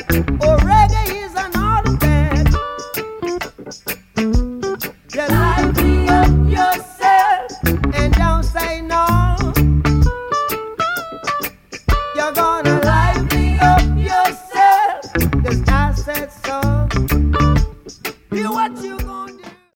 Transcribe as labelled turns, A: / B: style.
A: Oh, reggae is an artifact. You liven up yourself and don't say no.